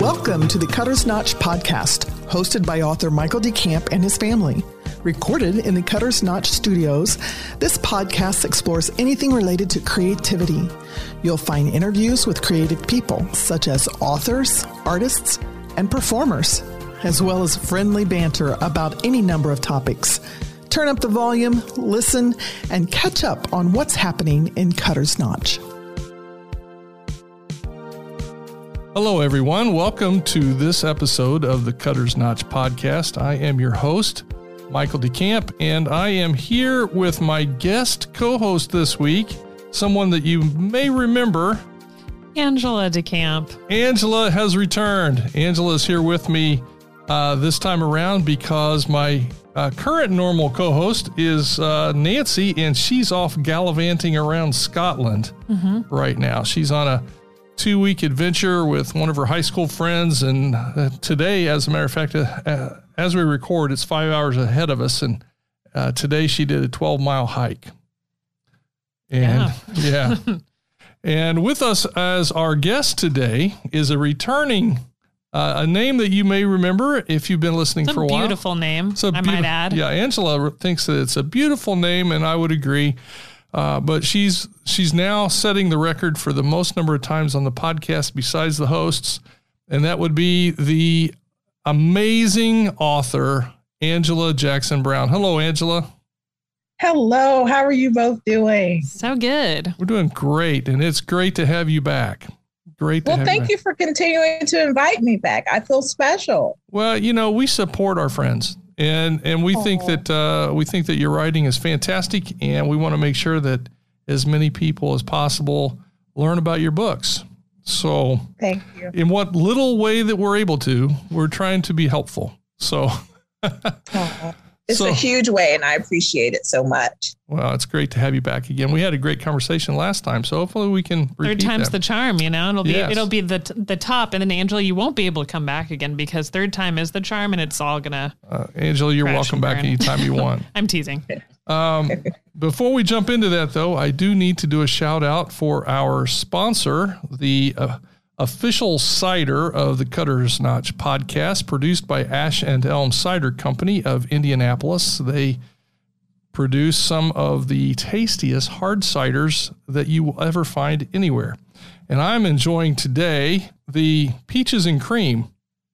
Welcome to the Cutter's Notch podcast, hosted by author Michael DeCamp and his family. Recorded in the Cutter's Notch studios, this podcast explores anything related to creativity. You'll find interviews with creative people, such as authors, artists, and performers, as well as friendly banter about any number of topics. Turn up the volume, listen, and catch up on what's happening in Cutter's Notch. Hello, everyone. Welcome to this episode of the Cutter's Notch podcast. I am your host, Michael DeCamp, and I am here with my guest co-host this week, someone that you may remember, Angela DeCamp. Angela has returned. Angela is here with me this time around because my current normal co-host is Nancy, and she's off gallivanting around Scotland right now. She's on a 2-week adventure with one of her high school friends, and today, as a matter of fact, as we record, it's 5 hours ahead of us, and today she did a 12-mile hike. And yeah. And with us as our guest today is a returning, a name that you may remember if you've been listening for a while. Beautiful name, I might add. Yeah, Angela thinks that it's a beautiful name, and I would agree. But she's now setting the record for the most number of times on the podcast besides the hosts, and that would be the amazing author, Angela Jackson Brown. Hello, Angela. Hello. How are you both doing? So good. We're doing great, and it's great to have you back. Well, thank you for continuing to invite me back. I feel special. Well, you know, we support our friends. And we think that your writing is fantastic, and we want to make sure that as many people as possible learn about your books. So thank you. In what little way that we're able to, we're trying to be helpful. So it's a huge way, and I appreciate it so much. Well, it's great to have you back again. We had a great conversation last time, so hopefully we can repeat Third time's that. the charm, you know. It'll be the top, and then Angela, you won't be able to come back again because third time is the charm, and it's all gonna. Angela, you're welcome back anytime you want. I'm teasing. Before we jump into that, though, I do need to do a shout out for our sponsor, the official cider of the Cutter's Notch podcast, produced by Ash and Elm Cider Company of Indianapolis. They produce some of the tastiest hard ciders that you will ever find anywhere. And I'm enjoying today the peaches and cream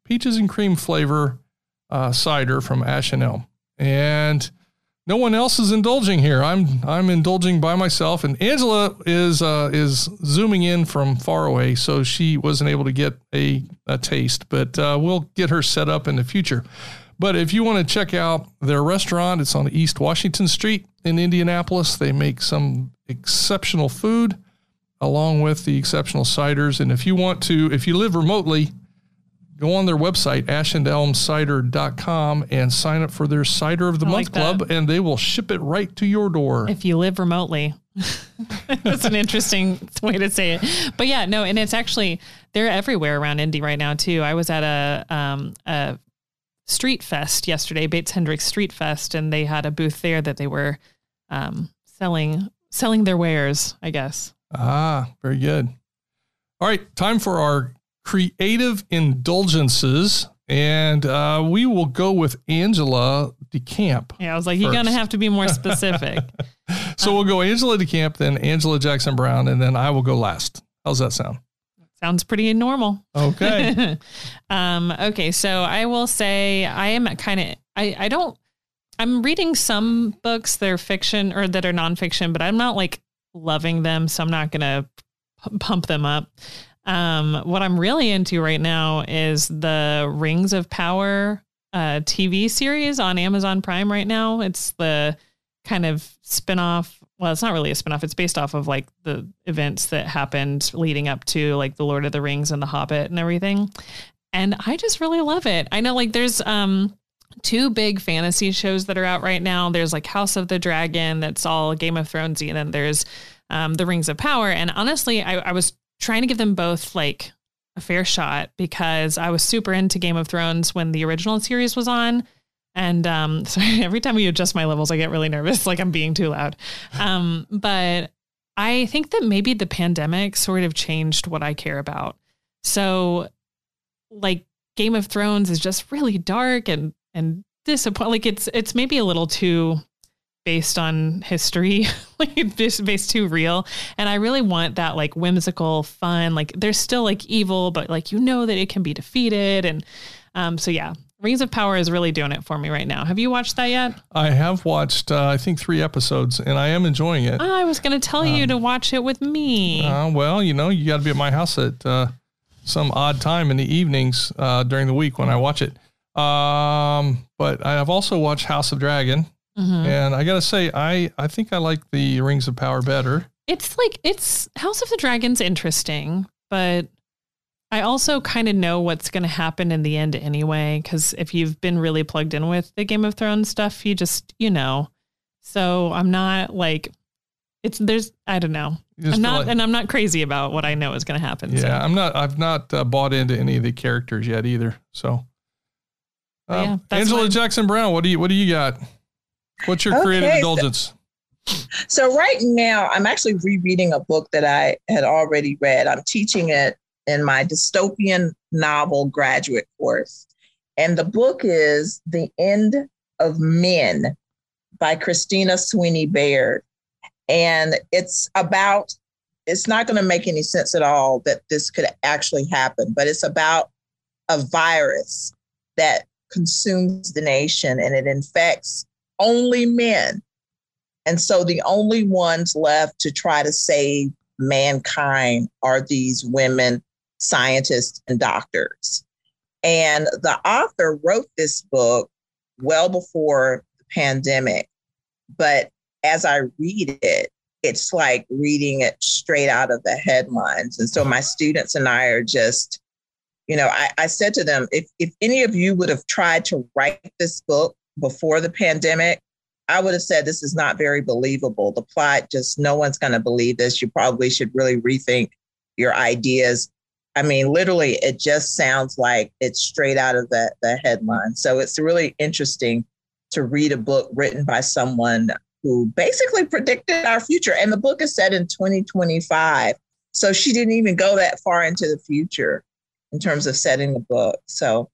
flavor cider from Ash and Elm. And no one else is indulging here. I'm indulging by myself, and Angela is zooming in from far away, so she wasn't able to get a taste. But we'll get her set up in the future. But if you want to check out their restaurant, it's on East Washington Street in Indianapolis. They make some exceptional food along with the exceptional ciders. And if you live remotely, go on their website, ashandelmcider.com, and sign up for their Cider of the Month Club, and they will ship it right to your door. If you live remotely. That's an interesting way to say it. But yeah, no, and it's actually, they're everywhere around Indy right now, too. I was at a Street Fest yesterday, Bates Hendricks Street Fest, and they had a booth there that they were selling their wares, I guess. Ah, very good. All right, time for our creative indulgences, and we will go with Angela DeCamp. Yeah, I was like, you're going to have to be more specific. So we'll go Angela DeCamp, then Angela Jackson Brown, and then I will go last. How's that sound? Sounds pretty normal. Okay. Okay. So I will say I am I'm reading some books that are fiction or that are nonfiction, but I'm not like loving them. So I'm not going to pump them up. What I'm really into right now is the Rings of Power TV series on Amazon Prime right now. It's the kind of spinoff. Well, it's not really a spinoff. It's based off of like the events that happened leading up to like the Lord of the Rings and the Hobbit and everything. And I just really love it. I know like there's 2 big fantasy shows that are out right now. There's like House of the Dragon, that's all Game of Thronesy, and then there's the Rings of Power. And honestly, I was trying to give them both like a fair shot because I was super into Game of Thrones when the original series was on. And sorry, every time we adjust my levels, I get really nervous, like I'm being too loud. But I think that maybe the pandemic sort of changed what I care about. So like Game of Thrones is just really dark and disappointing. Like it's maybe a little too based on history, like based too real. And I really want that like whimsical fun, like there's still like evil, but like, that it can be defeated. And so yeah, Rings of Power is really doing it for me right now. Have you watched that yet? I have watched, I think 3 episodes, and I am enjoying it. I was going to tell you to watch it with me. Well, you got to be at my house at some odd time in the evenings during the week when I watch it. But I have also watched House of Dragon. Mm-hmm. And I got to say, I think I like the Rings of Power better. It's House of the Dragon's interesting, but I also kind of know what's going to happen in the end anyway, because if you've been really plugged in with the Game of Thrones stuff, you just, So I'm not like, I don't know. I'm not crazy about what I know is going to happen. Yeah, so. I've not bought into any of the characters yet either. So, Angela Jackson Brown, what do you got? What's your creative indulgence? So right now, I'm actually rereading a book that I had already read. I'm teaching it in my dystopian novel graduate course. And the book is The End of Men by Christina Sweeney Baird. And it's not going to make any sense at all that this could actually happen, but it's about a virus that consumes the nation and it infects only men. And so the only ones left to try to save mankind are these women scientists and doctors. And the author wrote this book well before the pandemic. But as I read it, it's like reading it straight out of the headlines. And so my students and I are just, I said to them, if any of you would have tried to write this book before the pandemic, I would have said, this is not very believable. The plot, just no one's going to believe this. You probably should really rethink your ideas. I mean, literally, it just sounds like it's straight out of the headline. So it's really interesting to read a book written by someone who basically predicted our future. And the book is set in 2025. So she didn't even go that far into the future in terms of setting the book. So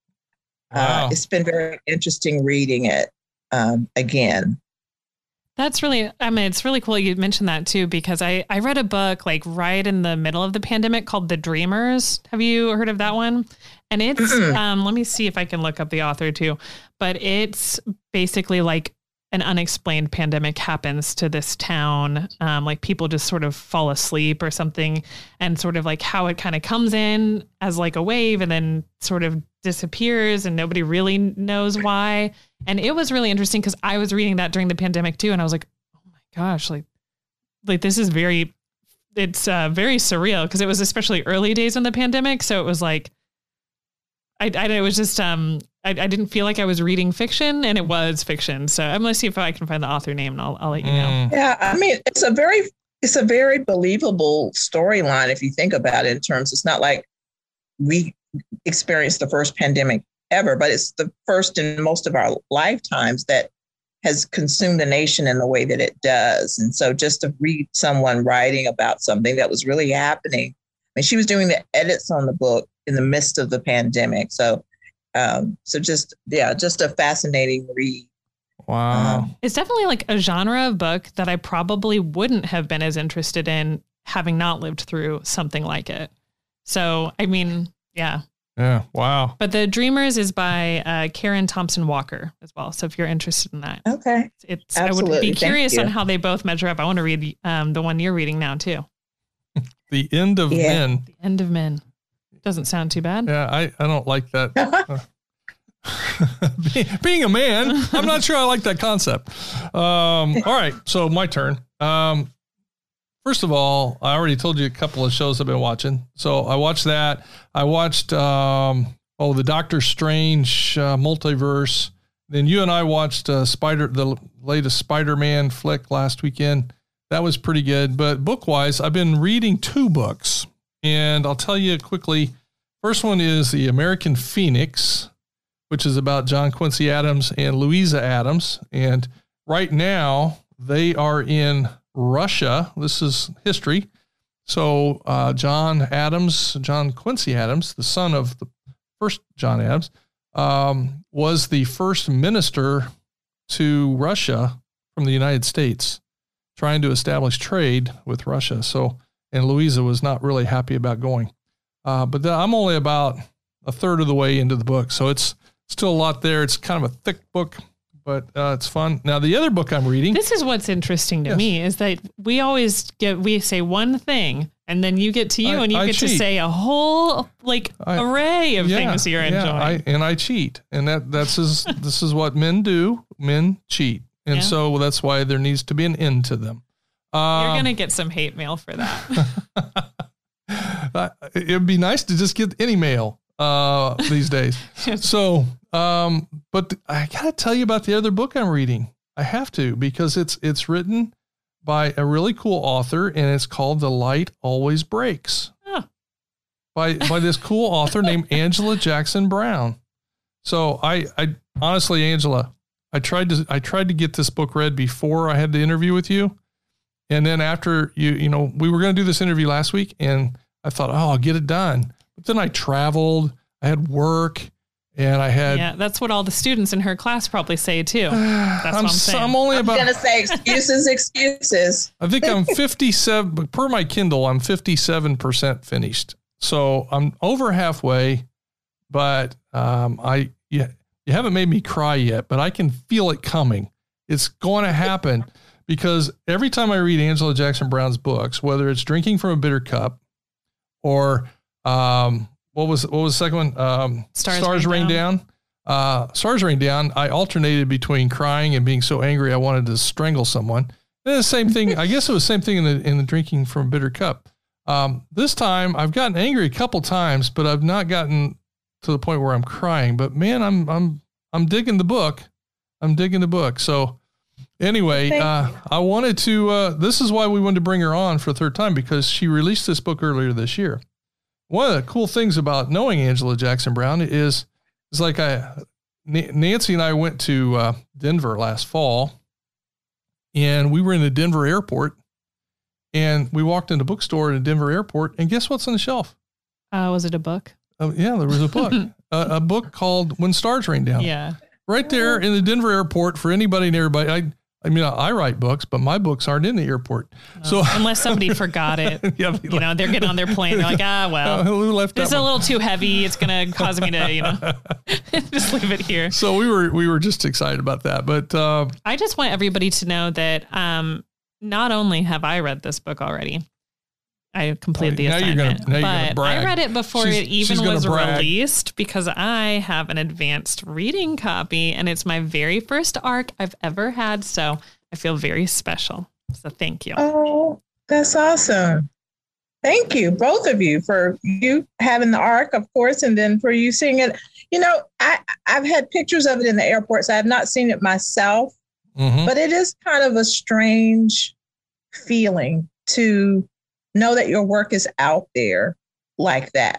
It's been very interesting reading it again. That's really, it's really cool you mentioned that too, because I read a book like right in the middle of the pandemic called The Dreamers. Have you heard of that one? And it's, let me see if I can look up the author too, but it's basically like an unexplained pandemic happens to this town. Like people just sort of fall asleep or something, and sort of like how it kind of comes in as like a wave and then sort of disappears and nobody really knows why. And it was really interesting because I was reading that during the pandemic too. And I was like, oh my gosh, like this is very surreal, because it was especially early days in the pandemic. So it was like, it was just, I didn't feel like I was reading fiction, and it was fiction. So I'm going to see if I can find the author name, and I'll let you know. Yeah. I mean, it's a very believable storyline. If you think about it in terms, it's not like we experienced the first pandemic ever, but it's the first in most of our lifetimes that has consumed the nation in the way that it does. And so just to read someone writing about something that was really happening, I mean, she was doing the edits on the book in the midst of the pandemic. So just a fascinating read. Wow. It's definitely like a genre of book that I probably wouldn't have been as interested in having not lived through something like it. So, I mean, yeah. Yeah. Wow. But The Dreamers is by Karen Thompson Walker as well. So if you're interested in that. Okay. I would be curious on how they both measure up. I want to read the one you're reading now too. The End of Men. The End of Men. Doesn't sound too bad. Yeah, I don't like that. Being a man, I'm not sure I like that concept. All right, so my turn. First of all, I already told you a couple of shows I've been watching. So I watched that. I watched the Doctor Strange multiverse. Then you and I watched the latest Spider-Man flick last weekend. That was pretty good. But book-wise, I've been reading 2 books. And I'll tell you quickly. First one is The American Phoenix, which is about John Quincy Adams and Louisa Adams. And right now they are in Russia. This is history. So John Quincy Adams, the son of the first John Adams, was the first minister to Russia from the United States, trying to establish trade with Russia. So, and Louisa was not really happy about going. But I'm only about a third of the way into the book, so it's still a lot there. It's kind of a thick book, but it's fun. Now, the other book I'm reading. This is what's interesting to me is that we say one thing, and then you get to you, and you get to say a whole array of things you're enjoying. I cheat, and this is what men do. Men cheat, and so that's why there needs to be an end to them. You're gonna get some hate mail for that. It'd be nice to just get any mail these days. So, but I gotta tell you about the other book I'm reading. I have to, because it's written by a really cool author, and it's called The Light Always Breaks. Huh. By this cool author named Angela Jackson Brown. So I honestly, Angela, I tried to get this book read before I had the interview with you. And then after we were going to do this interview last week, and I thought, I'll get it done. But then I traveled, I had work, and I had... Yeah, that's what all the students in her class probably say too. That's what I'm saying. I'm going to say excuses. I think I'm 57, per my Kindle, I'm 57% finished. So I'm over halfway, but you haven't made me cry yet, but I can feel it coming. It's going to happen. Because every time I read Angela Jackson Brown's books, whether it's Drinking from a Bitter Cup or what was the second one? Stars Rain Down. Stars Rain Down. I alternated between crying and being so angry I wanted to strangle someone. And the same thing. I guess it was the same thing in the Drinking from a Bitter Cup. This time I've gotten angry a couple times, but I've not gotten to the point where I'm crying. But man, I'm digging the book. So. Anyway, I wanted to, this is why we wanted to bring her on for a third time, because she released this book earlier this year. One of the cool things about knowing Angela Jackson Brown is like Nancy and I went to Denver last fall, and we were in the Denver airport, and we walked in the bookstore in the Denver airport, and guess what's on the shelf? Was it a book? Yeah, there was a book, a book called When Stars Rain Down. Yeah. Right there in the Denver airport for anybody and everybody. I write books, but my books aren't in the airport. So unless somebody forgot it, they're getting on their plane. They're like, who left this is a little too heavy. It's going to cause me to, just leave it here. So we were just excited about that. But I just want everybody to know that not only have I read this book already, I completed the assignment, but I read it before it even was released, because I have an advanced reading copy, and it's my very first ARC I've ever had. So I feel very special. So thank you. Oh, that's awesome. Thank you, both of you, for you having the ARC, of course, and then for you seeing it. I've had pictures of it in the airport, so I have not seen it myself, but it is kind of a strange feeling to know that your work is out there like that,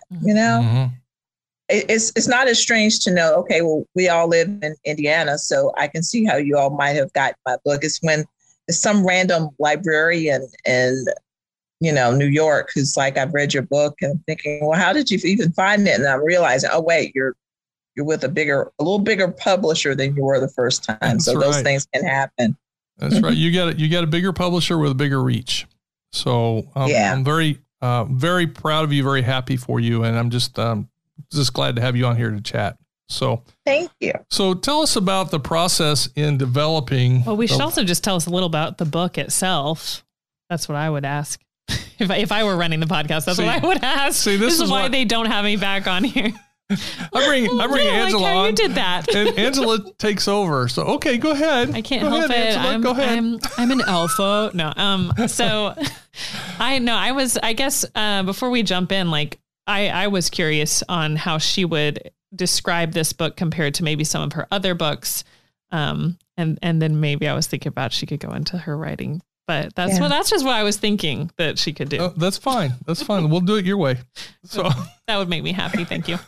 It's not as strange to know, okay, well, we all live in Indiana, so I can see how you all might have got my book. It's when it's some random librarian in, New York who's like, I've read your book, and I'm thinking, well, how did you even find it? And I'm realizing, oh, wait, you're with a little bigger publisher than you were the first time. That's so those things can happen. That's right. You got a bigger publisher with a bigger reach. So I'm very, very proud of you, very happy for you. And I'm just glad to have you on here to chat. So thank you. So tell us about the process in developing. Well, we should also just tell us a little about the book itself. That's what I would ask. If I were running the podcast, that's what I would ask. This is why they don't have me back on here. I bring Angela on. You did that. And Angela takes over. So, okay, go ahead. I can't help it. Angela, go ahead. I'm an alpha. No. So I guess before we jump in, I was curious on how she would describe this book compared to maybe some of her other books. And then maybe I was thinking about she could go into her writing. But that's just what I was thinking that she could do. Oh, that's fine. That's fine. We'll do it your way. So that would make me happy. Thank you.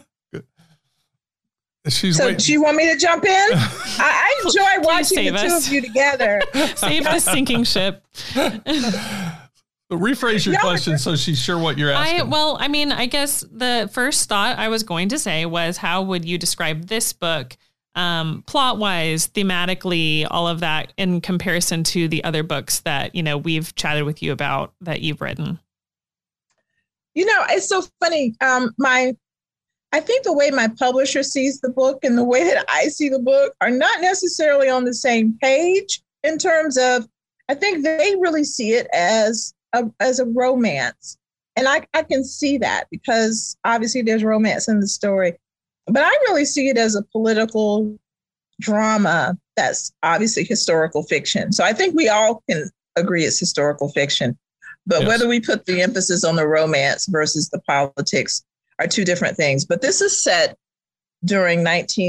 Do you want me to jump in? I enjoy watching the two of you together. Save the sinking ship. But rephrase your question so she's sure what you're asking. I guess the first thought I was going to say was, how would you describe this book, plot-wise, thematically, all of that, in comparison to the other books that, we've chatted with you about that you've written? It's so funny. I think the way my publisher sees the book and the way that I see the book are not necessarily on the same page in terms of, I think they really see it as a romance. And I can see that because obviously there's romance in the story, but I really see it as a political drama that's obviously historical fiction. So I think we all can agree it's historical fiction, but yes, whether we put the emphasis on the romance versus the politics are two different things. But this is set during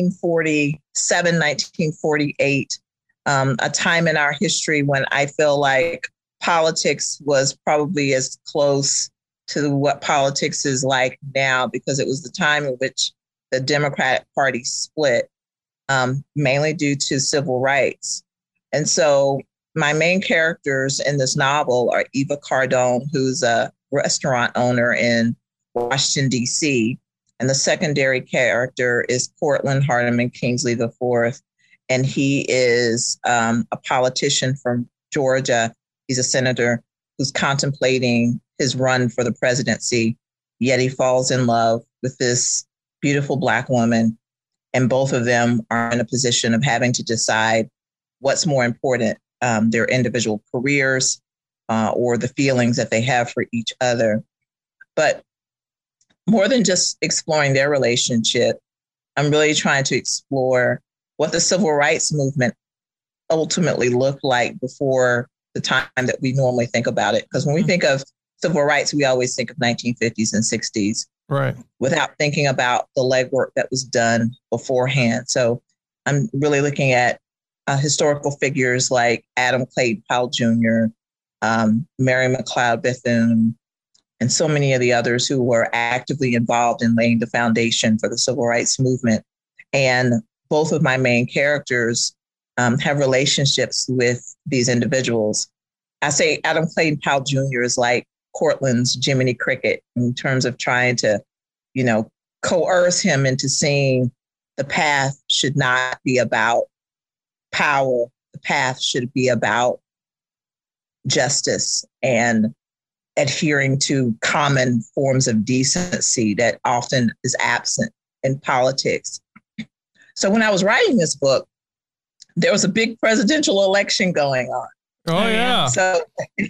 1947, 1948, a time in our history when I feel like politics was probably as close to what politics is like now, because it was the time in which the Democratic Party split, mainly due to civil rights. And so my main characters in this novel are Eva Cardone, who's a restaurant owner in Washington, D.C., and the secondary character is Cortland Hardeman Kingsley IV, and he is a politician from Georgia. He's a senator who's contemplating his run for the presidency, yet he falls in love with this beautiful Black woman. And both of them are in a position of having to decide what's more important, their individual careers or the feelings that they have for each other. But more than just exploring their relationship, I'm really trying to explore what the civil rights movement ultimately looked like before the time that we normally think about it. Because when we think of civil rights, we always think of 1950s and 60s, right, without thinking about the legwork that was done beforehand. So I'm really looking at historical figures like Adam Clayton Powell Jr., Mary McLeod Bethune, and so many of the others who were actively involved in laying the foundation for the civil rights movement. And both of my main characters have relationships with these individuals. I say Adam Clayton Powell Jr. is like Cortland's Jiminy Cricket in terms of trying to, coerce him into seeing the path should not be about power. The path should be about justice and adhering to common forms of decency that often is absent in politics. So when I was writing this book, there was a big presidential election going on. Oh, yeah. So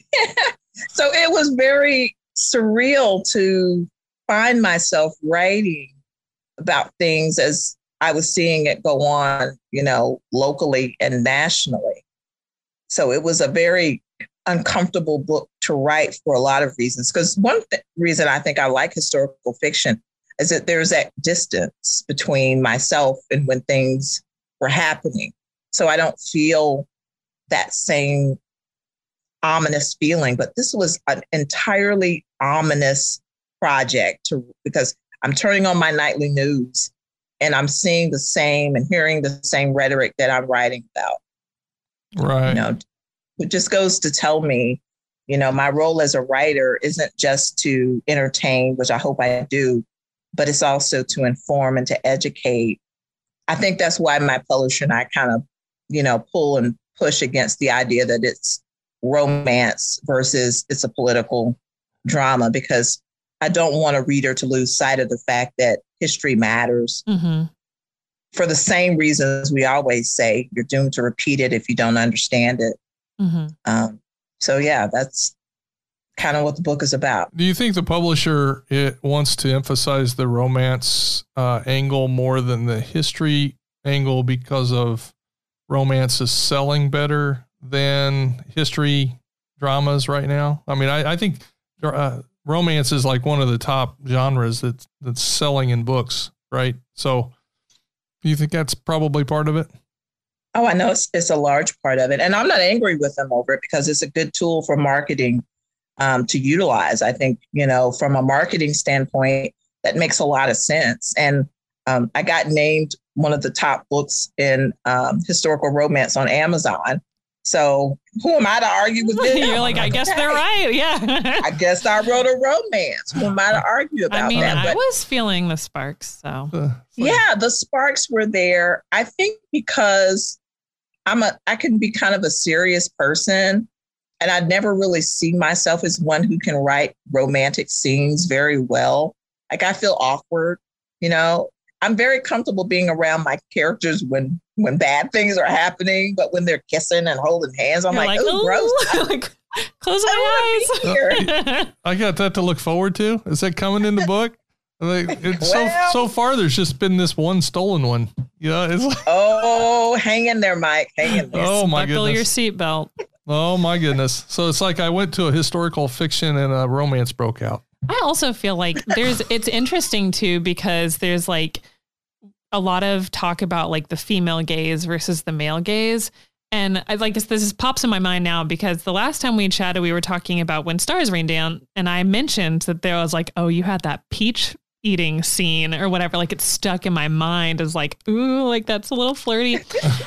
it was very surreal to find myself writing about things as I was seeing it go on, locally and nationally. So it was a very uncomfortable book to write for a lot of reasons. Because one reason I think I like historical fiction is that there's that distance between myself and when things were happening. So I don't feel that same ominous feeling, but this was an entirely ominous project because I'm turning on my nightly news and I'm seeing the same and hearing the same rhetoric that I'm writing about. Right. It just goes to tell me, my role as a writer isn't just to entertain, which I hope I do, but it's also to inform and to educate. I think that's why my publisher and I kind of, pull and push against the idea that it's romance versus it's a political drama, because I don't want a reader to lose sight of the fact that history matters. Mm-hmm. For the same reasons we always say, you're doomed to repeat it if you don't understand it. Mm-hmm. So yeah, that's kind of what the book is about. Do you think the publisher wants to emphasize the romance angle more than the history angle because of romance is selling better than history dramas right now? I mean, I think romance is like one of the top genres that's selling in books, right? So do you think that's probably part of it? Oh, I know it's a large part of it. And I'm not angry with them over it because it's a good tool for marketing to utilize. I think, from a marketing standpoint, that makes a lot of sense. And I got named one of the top books in historical romance on Amazon. So who am I to argue with them? You're like, I guess they're right. Yeah. I guess I wrote a romance. Who am I to argue about that? I was feeling the sparks. So yeah, the sparks were there. I think because I can be kind of a serious person, and I'd never really see myself as one who can write romantic scenes very well. Like I feel awkward, you know. I'm very comfortable being around my characters when bad things are happening, but when they're kissing and holding hands, I'm like, oh, gross. Like, close my eyes. I got that to look forward to. Is that coming in the book? Like, so far, there's just been this one stolen one. You know, it's like, oh, hang in there, Mike. Hang in there. Oh my Buckle goodness. your seatbelt. Oh my goodness. So it's like I went to a historical fiction and a romance broke out. I also feel like it's interesting too, because there's like a lot of talk about like the female gaze versus the male gaze. And I like this pops in my mind now because the last time we chatted, we were talking about When Stars Rain Down. And I mentioned that there was like, oh, you had that peach eating scene or whatever. Like it's stuck in my mind as like, ooh, like that's a little flirty.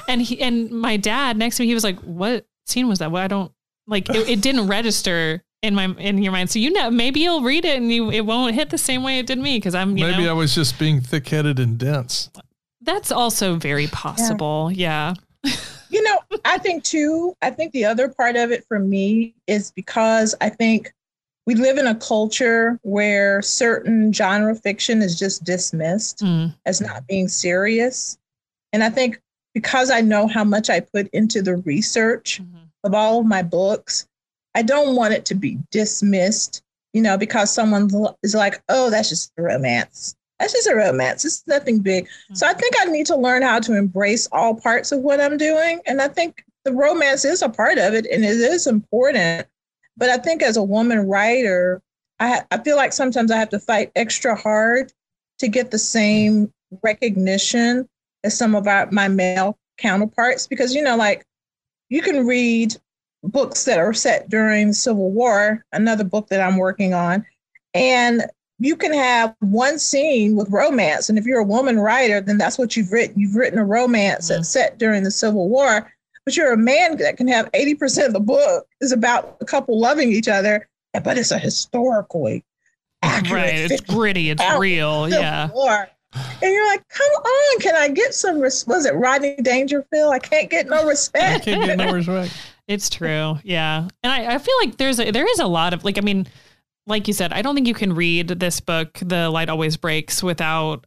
and my dad next to me, he was like, what scene was that? Well, I don't like it didn't register in your mind. So, you know, maybe you'll read it and it won't hit the same way it did me. Cause maybe I was just being thick-headed and dense. That's also very possible. Yeah. You know, I think the other part of it for me is because I think we live in a culture where certain genre fiction is just dismissed as not being serious. And I think because I know how much I put into the research of all of my books, I don't want it to be dismissed, you know, because someone is like, oh, that's just a romance. That's just a romance. It's nothing big. So I think I need to learn how to embrace all parts of what I'm doing. And I think the romance is a part of it and it is important. But I think as a woman writer, I feel like sometimes I have to fight extra hard to get the same recognition as some of my male counterparts. Because, you know, like you can read books that are set during the Civil War, another book that I'm working on, and you can have one scene with romance. And if you're a woman writer, then that's what you've written. You've written a romance that's set during the Civil War, but you're a man that can have 80% of the book is about a couple loving each other, but it's a historically accurate. Right. It's gritty. It's real. Yeah. War. And you're like, come on, can I get some was it Rodney Dangerfield? I can't get no respect. I can't get no respect. It's true. Yeah. And I feel like there is a lot of like, I mean, like you said, I don't think you can read this book, The Light Always Breaks, without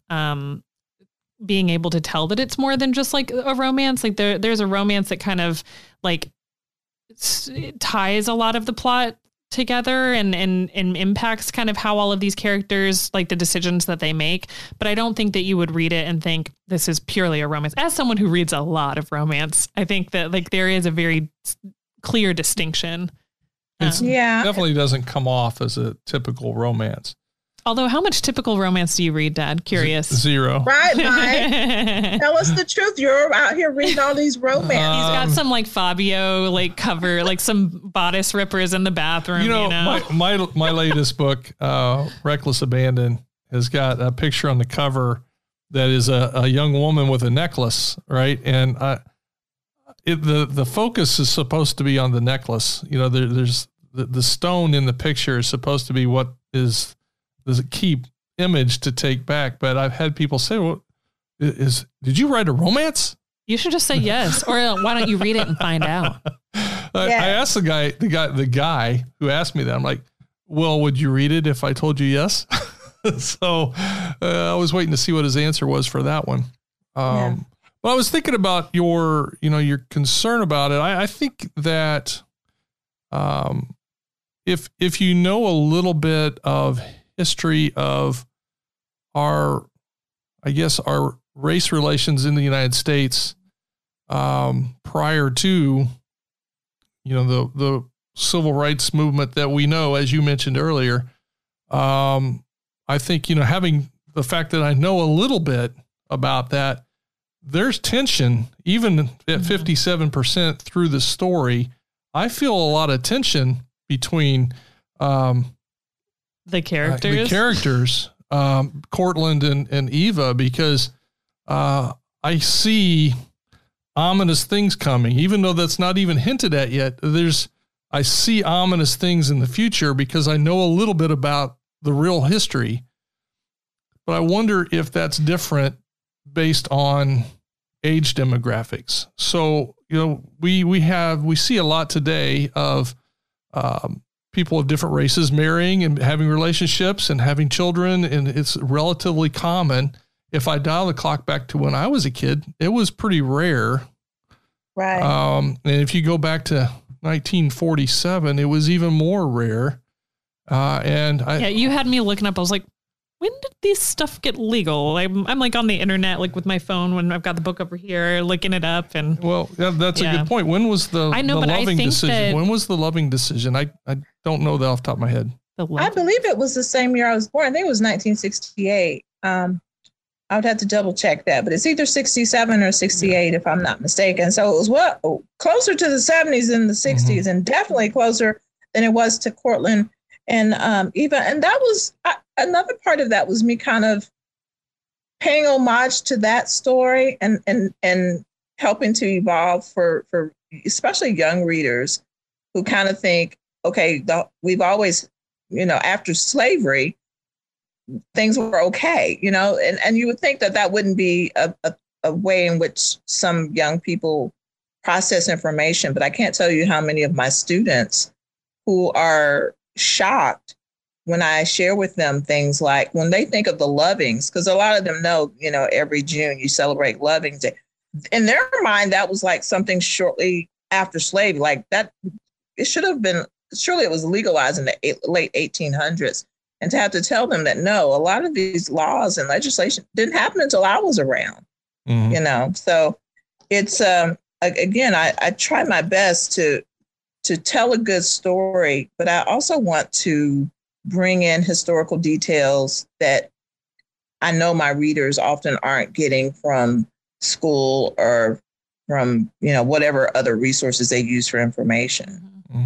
being able to tell that it's more than just like a romance. Like there's a romance that kind of like ties a lot of the plot together and impacts kind of how all of these characters, like the decisions that they make. But I don't think that you would read it and think this is purely a romance. As someone who reads a lot of romance, I think that like there is a very clear distinction. It definitely doesn't come off as a typical romance. Although, how much typical romance do you read, Dad? Curious. Zero. Right, Mike. Tell us the truth. You're out here reading all these romance. He's got some like Fabio like cover, like some bodice rippers in the bathroom. You know? My latest book, Reckless Abandon, has got a picture on the cover that is a young woman with a necklace, right? And the focus is supposed to be on the necklace. You know, there's the stone in the picture is supposed to be what is the key image to take back. But I've had people say, "Well, did you write a romance?" You should just say yes, or why don't you read it and find out? I asked the guy who asked me that. I'm like, "Well, would you read it if I told you yes?" So I was waiting to see what his answer was for that one. Well, I was thinking about your concern about it. I think that if you know a little bit of history of our race relations in the United States prior to, the civil rights movement that we know, as you mentioned earlier, I think, having the fact that I know a little bit about that, there's tension, even at 57% through the story. I feel a lot of tension between the characters, Cortland and Eva, because I see ominous things coming, even though that's not even hinted at yet. I see ominous things in the future because I know a little bit about the real history, but I wonder if that's different based on age demographics. So, we see a lot today of people of different races marrying and having relationships and having children, and it's relatively common. If I dial the clock back to when I was a kid, it was pretty rare. Right. And if you go back to 1947, it was even more rare. You had me looking up. I was like, when did this stuff get legal? I'm like on the internet, like with my phone when I've got the book over here, looking it up. And well, that's a good point. When was the Loving decision? When was the Loving decision? I don't know that off the top of my head. I believe it was the same year I was born. I think it was 1968. I would have to double check that, but it's either 67 or 68 if I'm not mistaken. So it was closer to the 70s than the 60s, and definitely closer than it was to Cortland and Eva. And that was another part of that was me kind of paying homage to that story and helping to evolve for especially young readers who kind of think, okay, we've always, after slavery, things were okay, and you would think that wouldn't be a way in which some young people process information. But I can't tell you how many of my students who are shocked when I share with them things like when they think of the Lovings, because a lot of them know, every June you celebrate Loving Day. In their mind, that was like something shortly after slavery, like that. It should have been, surely it was legalized in the late 1800s. And to have to tell them that, no, a lot of these laws and legislation didn't happen until I was around, So it's, again, I try my best to tell a good story, but I also want to bring in historical details that I know my readers often aren't getting from school or from, whatever other resources they use for information. Mm-hmm.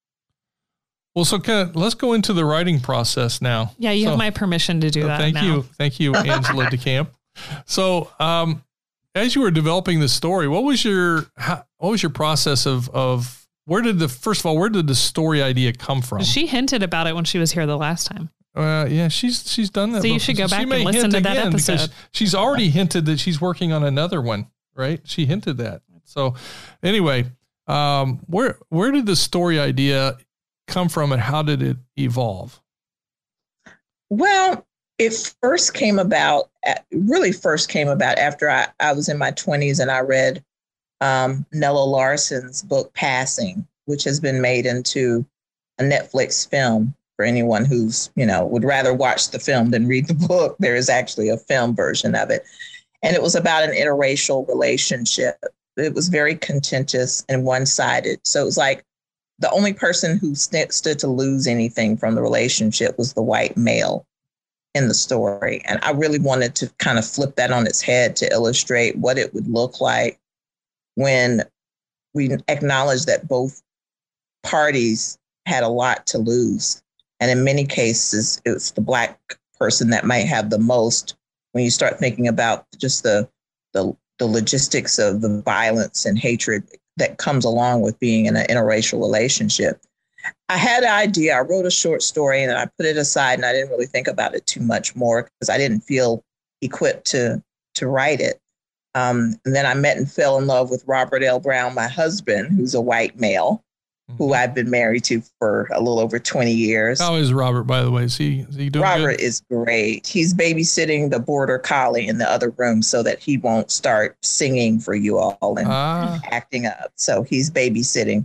Well, so let's go into the writing process now. Yeah, you have my permission to do that. Thank you, Angela DeCamp. So, as you were developing this story, what was your process of where did the story idea come from? She hinted about it when she was here the last time. Yeah, she's done that. So you should go back and listen to that episode. She's already hinted that she's working on another one, right? She hinted that. So, anyway, where did the story idea come from and how did it evolve? Well, it first came about after I was in my 20s and I read Nella Larsen's book Passing, which has been made into a Netflix film for anyone who's, would rather watch the film than read the book. There is actually a film version of it. And it was about an interracial relationship. It was very contentious and one-sided. So it was like, the only person who stood to lose anything from the relationship was the white male in the story. And I really wanted to kind of flip that on its head to illustrate what it would look like when we acknowledge that both parties had a lot to lose. And in many cases, it's the Black person that might have the most when you start thinking about just the logistics of the violence and hatred that comes along with being in an interracial relationship. I had an idea. I wrote a short story and I put it aside and I didn't really think about it too much more because I didn't feel equipped to write it. And then I met and fell in love with Robert L. Brown, my husband, who's a white male, who I've been married to for a little over 20 years. How is Robert, by the way? Is he doing Robert good? Is great. He's babysitting the border collie in the other room so that he won't start singing for you all and acting up. So he's babysitting.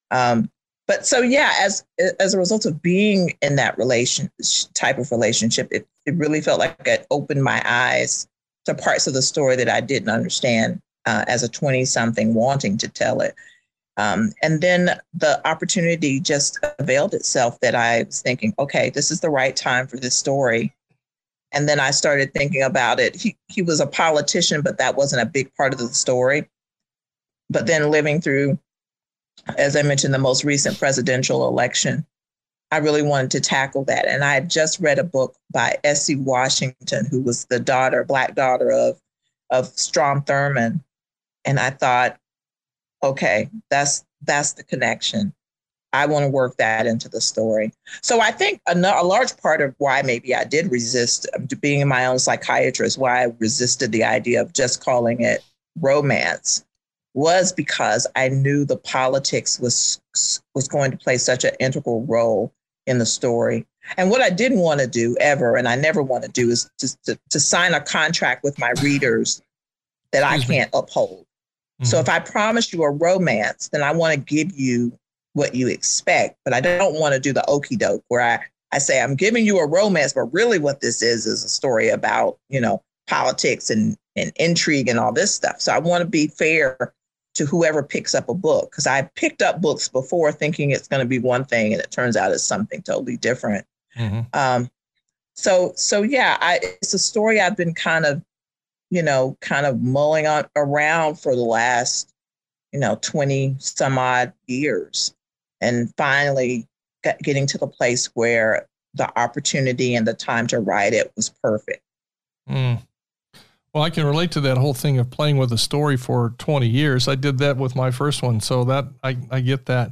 But so, yeah, as a result of being in that type of relationship, it really felt like it opened my eyes to parts of the story that I didn't understand as a 20-something wanting to tell it. And then the opportunity just availed itself that I was thinking, okay, this is the right time for this story. And then I started thinking about it. He was a politician, but that wasn't a big part of the story. But then living through, as I mentioned, the most recent presidential election, I really wanted to tackle that. And I had just read a book by Essie Washington, who was the Black daughter of Strom Thurmond. And I thought, okay, that's the connection. I want to work that into the story. So I think a large part of why maybe I did resist being my own psychiatrist, why I resisted the idea of just calling it romance, was because I knew the politics was going to play such an integral role in the story. And what I didn't want to do ever, and I never want to do, is to sign a contract with my readers that I can't uphold. Mm-hmm. So if I promise you a romance, then I want to give you what you expect, but I don't want to do the okie doke where I say, I'm giving you a romance, but really what this is a story about, politics and intrigue and all this stuff. So I want to be fair to whoever picks up a book, because I picked up books before thinking it's going to be one thing and it turns out it's something totally different. Mm-hmm. So yeah, it's a story I've been kind of mulling around for the last, 20 some odd years, and finally getting to the place where the opportunity and the time to write it was perfect. Mm. Well, I can relate to that whole thing of playing with a story for 20 years. I did that with my first one. So that I get that.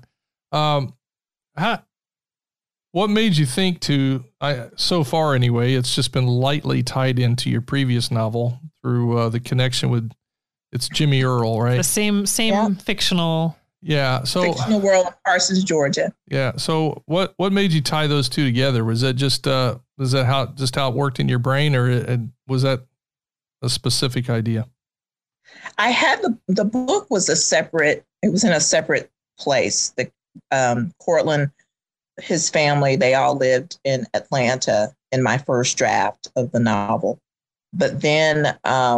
What made you think so far anyway, it's just been lightly tied into your previous novel through the connection with, it's Jimmy Earl, right? The same fictional. Yeah. So fictional world of Parsons, Georgia. Yeah. So what made you tie those two together? Was that just, how it worked in your brain, or was that a specific idea? I had the book was it was in a separate place. The Cortland, his family, they all lived in Atlanta in my first draft of the novel. But then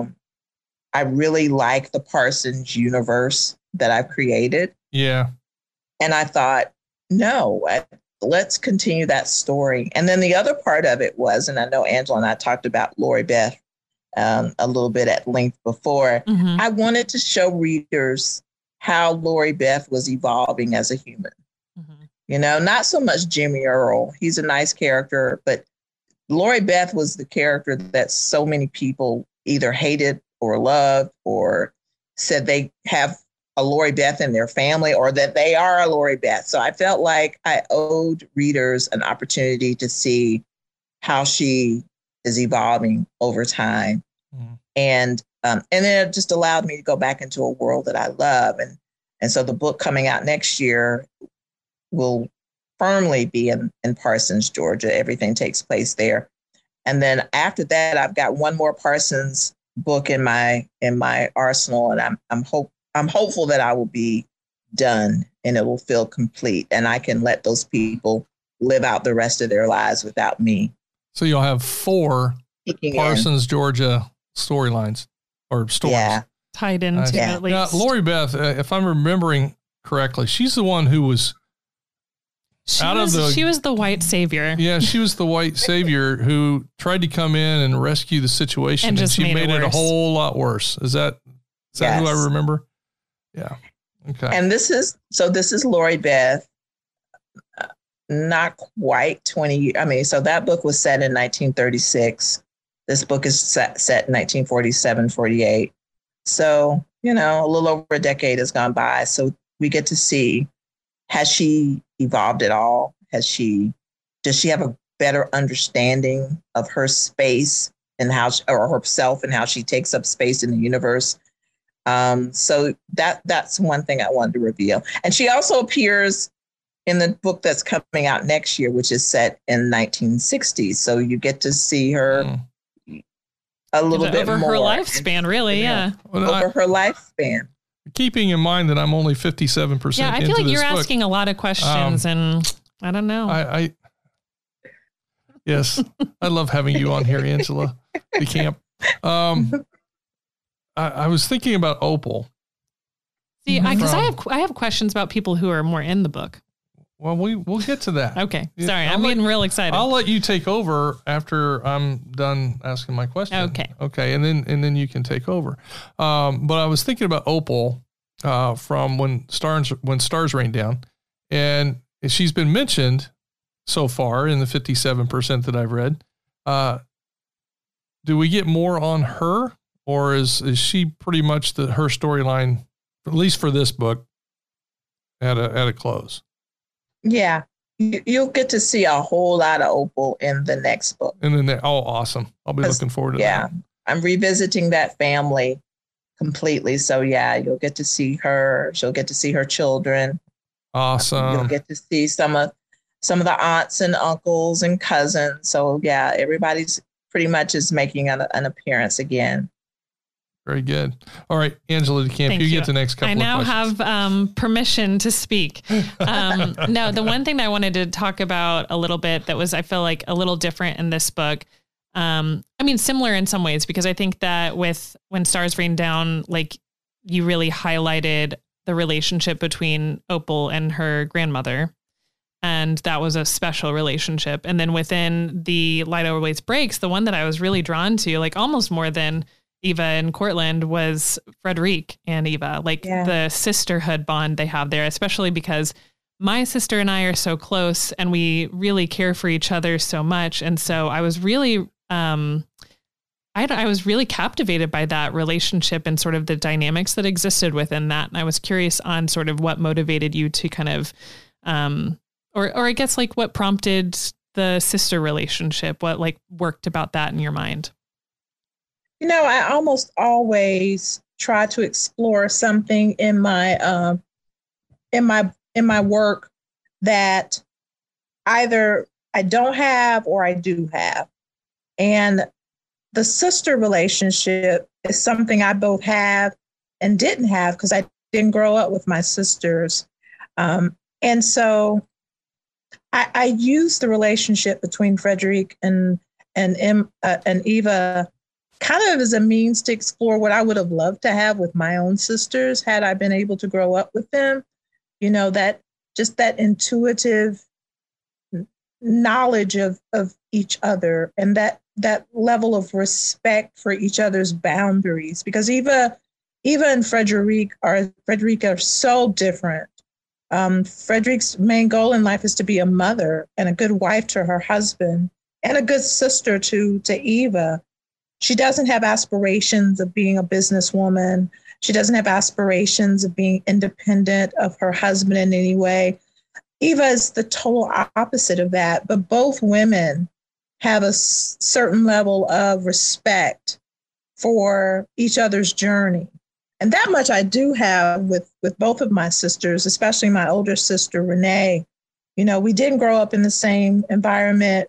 I really like the Parsons universe that I've created. Yeah. And I thought, no, let's continue that story. And then the other part of it was, and I know Angela and I talked about Lori Beth a little bit at length before, mm-hmm. I wanted to show readers how Lori Beth was evolving as a human. Mm-hmm. Not so much Jimmy Earl. He's a nice character, but Lori Beth was the character that so many people either hated or loved, or said they have a Lori Beth in their family, or that they are a Lori Beth. So I felt like I owed readers an opportunity to see how she is evolving over time. Mm-hmm. And then it just allowed me to go back into a world that I love. And so the book coming out next year will firmly be in Parsons, Georgia. Everything takes place there. And then after that, I've got one more Parsons book in my arsenal, and I'm hopeful that I will be done and it will feel complete, and I can let those people live out the rest of their lives without me. So you'll have 4 Parsons, Georgia storylines or stories tied into at least. Now, Lori Beth, if I'm remembering correctly, she's the one who was she was the white savior. Yeah, she was the white savior who tried to come in and rescue the situation, and she made it a whole lot worse. Is that who I remember? Yeah. Okay. And this is Lori Beth, not quite 20 years. I mean, so that book was set in 1936. This book is set in 1947, 48. So, a little over a decade has gone by. So we get to see, has she evolved at all? Does she have a better understanding of her space and or herself and how she takes up space in the universe? So that's one thing I wanted to reveal. And she also appears in the book that's coming out next year, which is set in 1960s. So you get to see her a little bit over more. Her lifespan, really, yeah. Over her lifespan. Keeping in mind that I'm only 57%. Yeah, I feel like you're asking a lot of questions, and I don't know. Yes, I love having you on here, Angela DeCamp. I was thinking about Opal. See, because I have questions about people who are more in the book. Well, we'll get to that. Okay, sorry, I'm getting real excited. I'll let you take over after I'm done asking my question. Okay, and then you can take over. But I was thinking about Opal from when Stars Rain Down, and she's been mentioned so far in the 57% that I've read. Do we get more on her or is she pretty much her storyline, at least for this book, at a close? Yeah. You'll get to see a whole lot of Opal in the next book. Awesome. I'll be looking forward to that. Yeah. I'm revisiting that family completely. So yeah, you'll get to see her. She'll get to see her children. Awesome. You'll get to see some of the aunts and uncles and cousins. So yeah, everybody's pretty much is making an appearance again. Very good. All right, Angela DeCamp, you get the next couple of questions. I now have permission to speak. No, the one thing that I wanted to talk about a little bit that was, I feel like, a little different in this book. I mean, similar in some ways, because I think that with When Stars Rain Down, like, you really highlighted the relationship between Opal and her grandmother. And that was a special relationship. And then within the Light Always Breaks, the one that I was really drawn to, like almost more than Eva and Cortland, was Frederique and Eva, like the sisterhood bond they have there, especially because my sister and I are so close and we really care for each other so much. And so I was really, I was really captivated by that relationship and sort of the dynamics that existed within that. And I was curious on sort of what motivated you to kind of, or I guess like what prompted the sister relationship, what like worked about that in your mind? You know, I almost always try to explore something in my work that either I don't have or I do have. And the sister relationship is something I both have and didn't have because I didn't grow up with my sisters. And so I used the relationship between Frederique and Eva kind of as a means to explore what I would have loved to have with my own sisters had I been able to grow up with them. You know, that just that intuitive knowledge of each other and that level of respect for each other's boundaries, because Eva and Frederique are so different. Frederique's main goal in life is to be a mother and a good wife to her husband and a good sister to Eva. She doesn't have aspirations of being a businesswoman. She doesn't have aspirations of being independent of her husband in any way. Eva is the total opposite of that, but both women have a certain level of respect for each other's journey. And that much I do have with both of my sisters, especially my older sister, Renee. You know, we didn't grow up in the same environment.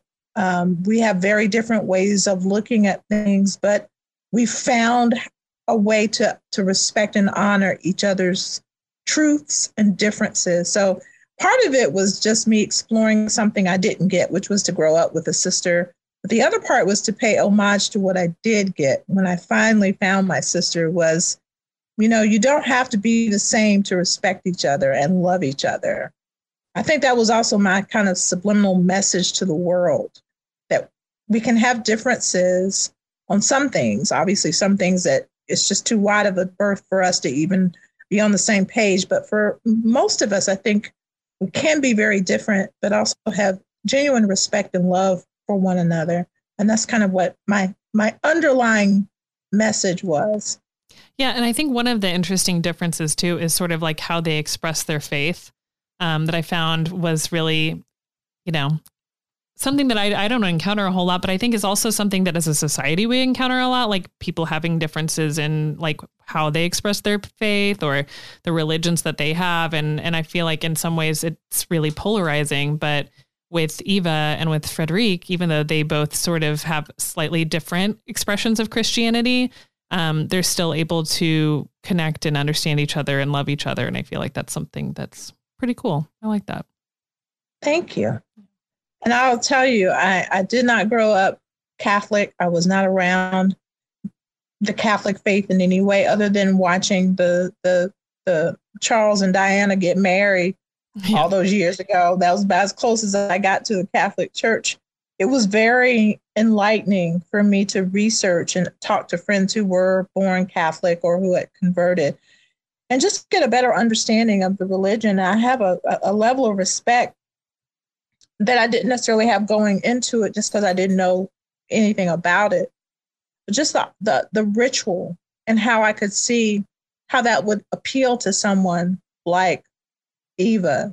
We have very different ways of looking at things, but we found a way to respect and honor each other's truths and differences. So part of it was just me exploring something I didn't get, which was to grow up with a sister. But the other part was to pay homage to what I did get when I finally found my sister was, you know, you don't have to be the same to respect each other and love each other. I think that was also my kind of subliminal message to the world, that we can have differences on some things. Obviously, some things that it's just too wide of a berth for us to even be on the same page. But for most of us, I think we can be very different, but also have genuine respect and love for one another. And that's kind of what my underlying message was. Yeah. And I think one of the interesting differences too is sort of like how they express their faith, that I found was really, you know, something that I don't encounter a whole lot, but I think is also something that as a society we encounter a lot, like people having differences in like how they express their faith or the religions that they have. And I feel like in some ways it's really polarizing, but with Eva and with Frederique, even though they both sort of have slightly different expressions of Christianity, they're still able to connect and understand each other and love each other. And I feel like that's something that's pretty cool. I like that. Thank you. And I'll tell you, I did not grow up Catholic. I was not around the Catholic faith in any way other than watching the Charles and Diana get married all those years ago. That was about as close as I got to the Catholic Church. It was very enlightening for me to research and talk to friends who were born Catholic or who had converted and just get a better understanding of the religion. I have a level of respect that I didn't necessarily have going into it just because I didn't know anything about it. just the ritual and how I could see how that would appeal to someone like Eva,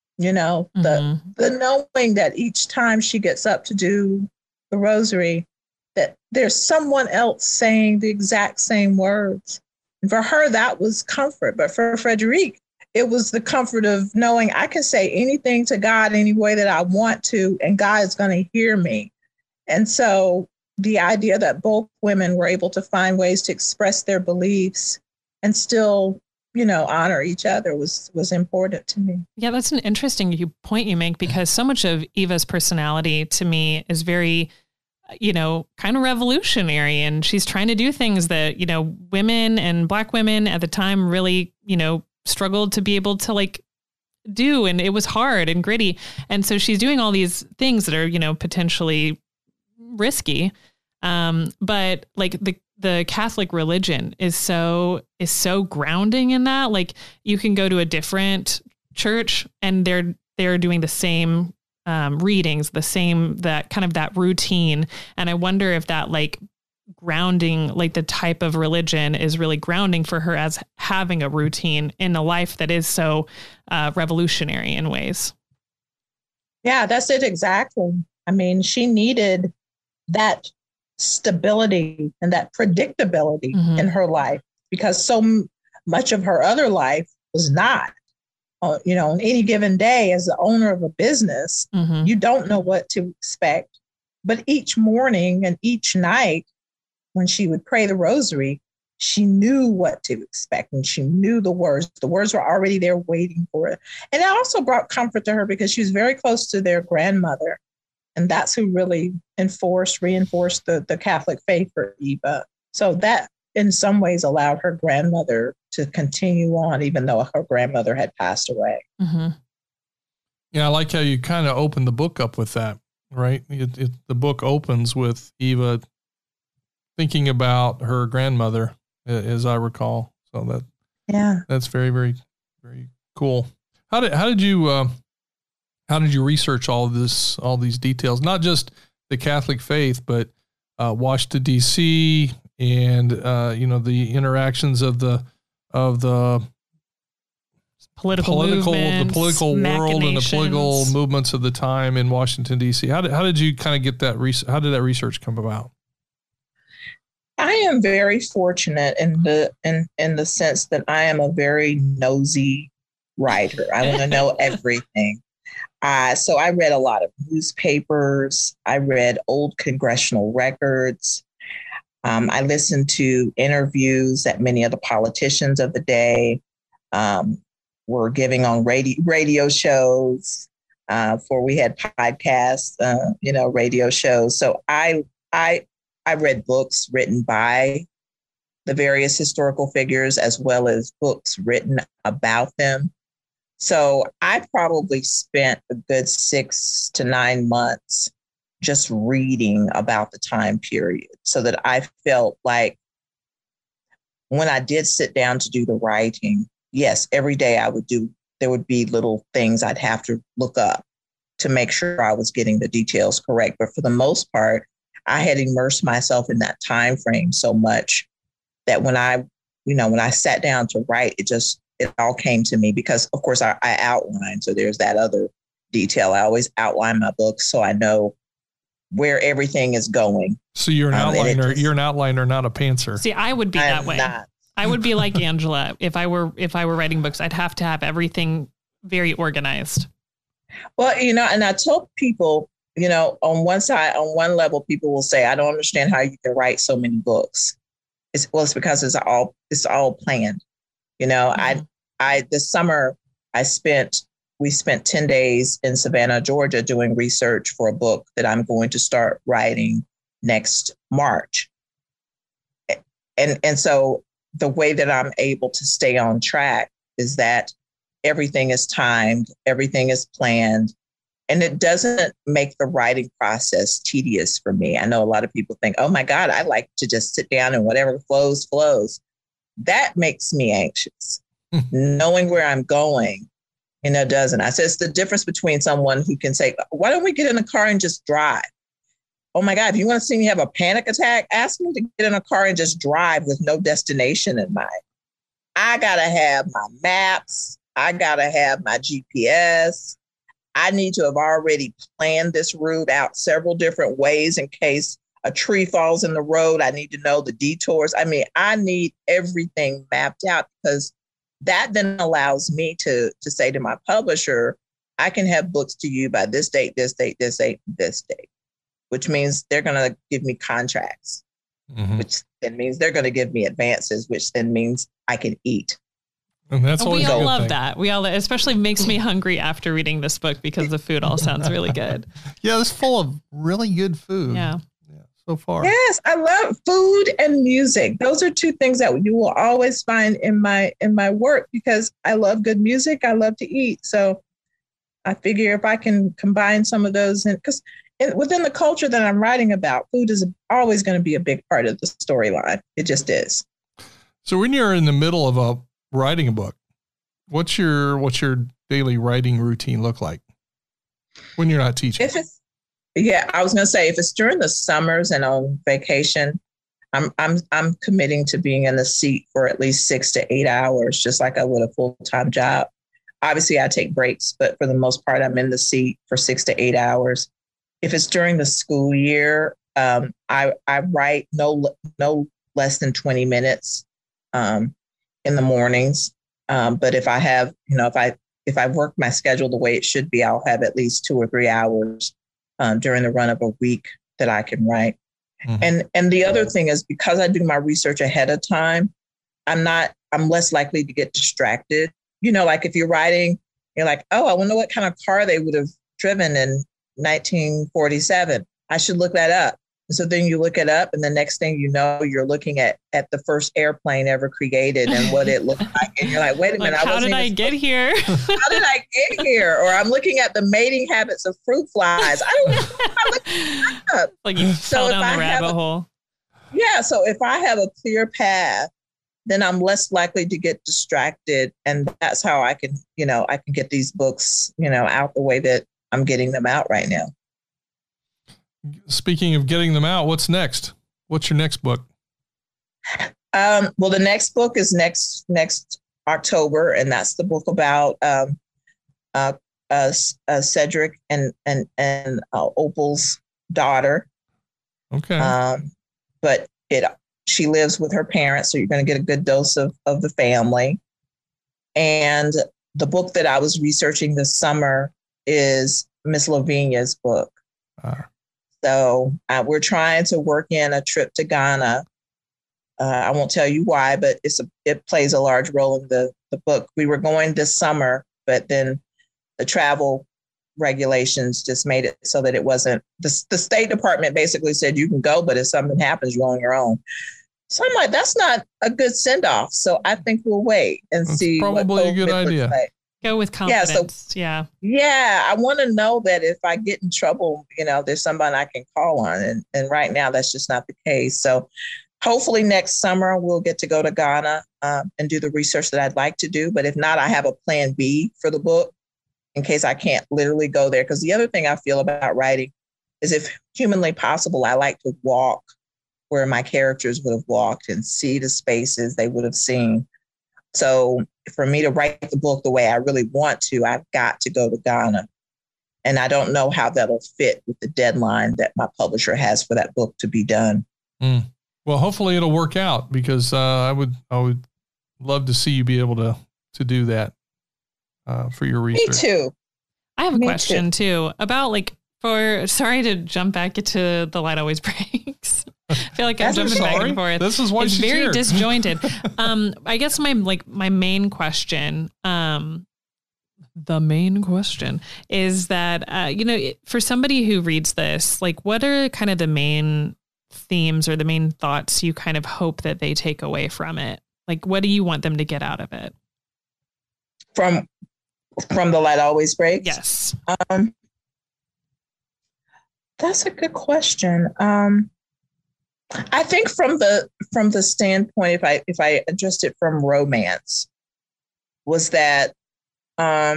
the knowing that each time she gets up to do the rosary, that there's someone else saying the exact same words. And for her, that was comfort. But for Frederique, it was the comfort of knowing I can say anything to God any way that I want to, and God is going to hear me. And so the idea that both women were able to find ways to express their beliefs and still, honor each other was important to me. Yeah, that's an interesting point you make, because so much of Eva's personality to me is very, kind of revolutionary. And she's trying to do things that, women and Black women at the time really, struggled to be able to do. And it was hard and gritty. And so she's doing all these things that are, potentially risky. But the Catholic religion is so grounding in that. Like, you can go to a different church and they're doing the same readings, that routine. And I wonder if that grounding, the type of religion is really grounding for her as having a routine in a life that is so revolutionary in ways. Yeah, that's it. Exactly. I mean, she needed that stability and that predictability in her life, because so much of her other life was not. On any given day, as the owner of a business, you don't know what to expect. But each morning and each night, when she would pray the rosary, she knew what to expect, and she knew the words. The words were already there waiting for her. And it also brought comfort to her because she was very close to their grandmother. And that's who really reinforced the Catholic faith for Eva. So that in some ways allowed her grandmother to continue on, even though her grandmother had passed away. Mm-hmm. Yeah, I like how you kind of open the book up with that, right? The book opens with Eva thinking about her grandmother, as I recall. So that's very, very, very cool. How did you research all these details? Not just the Catholic faith, but Washington D.C. and the interactions of the political world and the political movements of the time in Washington D.C. How did you kind of get that? How did that research come about? I am very fortunate in the sense that I am a very nosy writer. I want to know everything. So I read a lot of newspapers. I read old congressional records. I listened to interviews that many of the politicians of the day were giving on radio shows. Before we had podcasts, radio shows. So I read books written by the various historical figures, as well as books written about them. So I probably spent a good 6 to 9 months just reading about the time period, so that I felt like when I did sit down to do the writing, yes, every day there would be little things I'd have to look up to make sure I was getting the details correct. But for the most part, I had immersed myself in that time frame so much that when I sat down to write, it all came to me, because of course I outline. So there's that other detail. I always outline my books so I know where everything is going. So you're an outliner. You're an outliner, not a pantser. See, I would be that way. Not. I would be like Angela. If I were writing books, I'd have to have everything very organized. Well, and I told people, on one level, people will say, I don't understand how you can write so many books. It's because it's all planned. This summer we spent 10 days in Savannah, Georgia, doing research for a book that I'm going to start writing next March. And so the way that I'm able to stay on track is that everything is timed, everything is planned, and it doesn't make the writing process tedious for me. I know a lot of people think, oh my God, I like to just sit down and whatever flows. That makes me anxious. Knowing where I'm going, doesn't. I said it's the difference between someone who can say, why don't we get in a car and just drive? oh my God, if you want to see me have a panic attack, ask me to get in a car and just drive with no destination in mind. I got to have my maps. I got to have my GPS. I need to have already planned this route out several different ways in case a tree falls in the road. I need to know the detours. I mean, I need everything mapped out, because that then allows me to say to my publisher, I can have books to you by this date, this date, this date, this date, which means they're going to give me contracts, which then means they're going to give me advances, which then means I can eat. And that's always we all love thing. that. We all, especially makes me hungry after reading this book because the food all sounds really good. Yeah, it's full of really good food. Yeah. So far. Yes, I love food and music. Those are two things that you will always find in my work, because I love good music. I love to eat. So I figure if I can combine some of those, and because within the culture that I'm writing about, food is always going to be a big part of the storyline. It just is. So when you're in the middle of writing a book, what's your daily writing routine look like when you're not teaching? Yeah, I was going to say, if it's during the summers and on vacation, I'm committing to being in the seat for at least 6 to 8 hours, just like I would a full-time job. Obviously, I take breaks, but for the most part, I'm in the seat for 6 to 8 hours. If it's during the school year, I write no less than 20 minutes in the mornings. But if I have, if I work my schedule the way it should be, I'll have at least 2 or 3 hours during the run of a week that I can write. And the other thing is, because I do my research ahead of time, I'm less likely to get distracted. Like if you're writing, you're like, oh, I wonder what kind of car they would have driven in 1947. I should look that up. And so then you look it up, and the next thing you know, you're looking at the first airplane ever created and what it looked like. And you're like, wait a minute. How did I get here? How did I get here? Or I'm looking at the mating habits of fruit flies. I don't know. I'm looking up. Like you fell down the rabbit hole. Yeah. So if I have a clear path, then I'm less likely to get distracted. And that's how I can get these books, out the way that I'm getting them out right now. Speaking of getting them out, what's next? What's your next book? Well, the next book is next October, and that's the book about Cedric and Opal's daughter. Okay. But she lives with her parents, so you're going to get a good dose of the family. And the book that I was researching this summer is Miss Lavinia's book. So we're trying to work in a trip to Ghana. I won't tell you why, but it plays a large role in the book. We were going this summer, but then the travel regulations just made it so that it wasn't. The State Department basically said you can go, but if something happens, you're on your own. So I'm like, that's not a good send off. So I think we'll wait and see. Probably a good idea. Like. Go with confidence. Yeah. I want to know that if I get in trouble, there's somebody I can call on. And right now, that's just not the case. So hopefully next summer, we'll get to go to Ghana and do the research that I'd like to do. But if not, I have a plan B for the book in case I can't literally go there. Because the other thing I feel about writing is, if humanly possible, I like to walk where my characters would have walked and see the spaces they would have seen. So for me to write the book the way I really want to, I've got to go to Ghana. And I don't know how that'll fit with the deadline that my publisher has for that book to be done. Well, hopefully it'll work out, because I would love to see you be able to do that for your research. Me too. I have a question too about sorry to jump back into The Light Always Breaks. I feel like I'm jumping back and forth. This is why it's she's very here. disjointed. I guess my main question, the main question is that, for somebody who reads this, what are kind of the main themes or the main thoughts you kind of hope that they take away from it? What do you want them to get out of it? From The Light Always Breaks? Yes. That's a good question. I think from the standpoint, if I addressed it from romance, was that